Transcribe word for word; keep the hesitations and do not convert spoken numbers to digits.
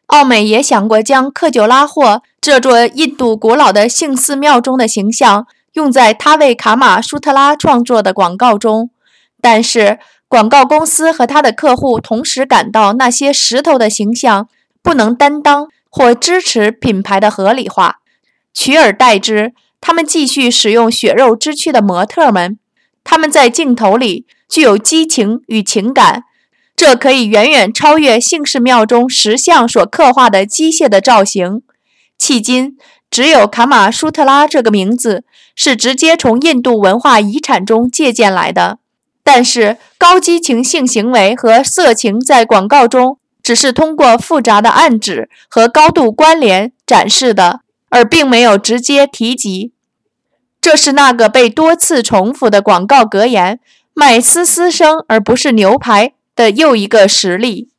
奥美也想过将克久拉霍这座印度古老的性寺庙中的形象用在他为卡玛舒特拉创作的广告中，但是广告公司和他的客户同时感到那些石头的形象不能担当或支持品牌的合理化，取而代之，他们继续使用血肉之躯的模特们，他们在镜头里具有激情与情感，这可以远远超越姓氏庙中石像所刻画的机械的造型。迄今，只有卡玛舒特拉这个名字是直接从印度文化遗产中借鉴来的，但是高激情性行为和色情在广告中只是通过复杂的暗指和高度关联展示的，而并没有直接提及。这是那个被多次重复的广告格言“卖嘶嘶声而不是牛排”的又一个实例。